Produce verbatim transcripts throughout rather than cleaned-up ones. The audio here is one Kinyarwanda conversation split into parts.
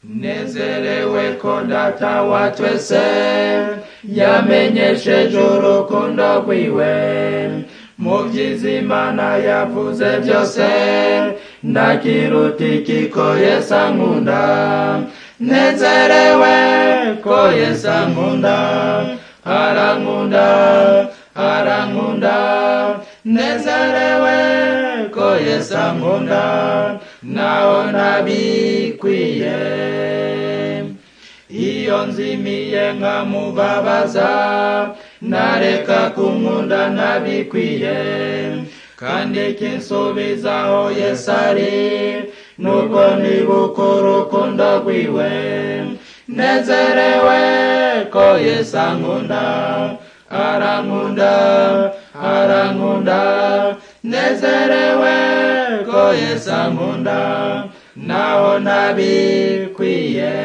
nezerewe ko data wa twese yamenyesheje urukundo rwiwe mu by'Imana yavuze byose ndakiruta iki ko Yesu ankunda nezerewe ko Yesu ankunda arankunda arankunda nezerewe ko Yesu ankunda naho ntabikwiye iyo nzimiye nkamubabaza nareka kunkunda ntabikwiye kandi kinsubizaho Yesu ari nuko nibuka urukundo rwiwe nezerewe ko Yesu ankunda arankunda arankunda nezerewe ko Yesu ankunda naho ntabikwiye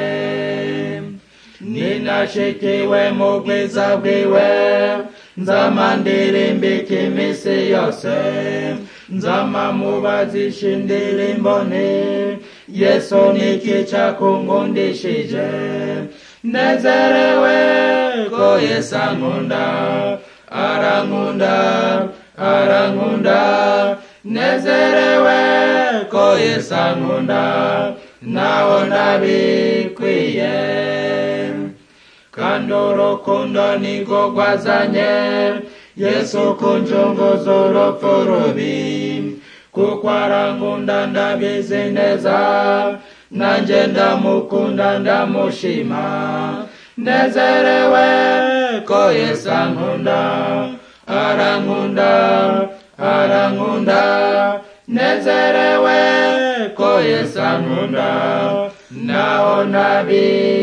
ninashikiwe mu bwiza bwiwe nzama ndirimbika iminsi yose nzama mubazisha indirimbo nti Yesu niki cyakunkundishije nezerewe ko Yesu ankunda arankunda arankunda nezerewe ko Yesu ankunda naho ntabikwiye kandi urukundo nirwo rwazanye Yesu kunjunguza urupfu rubi kuko arankunda ndabizi neza nanjye ndamukunda ndamushima nezerewe ko Yesu ankunda arankunda arankunda nezerewe ko Yesu ankunda naho ntabikwiye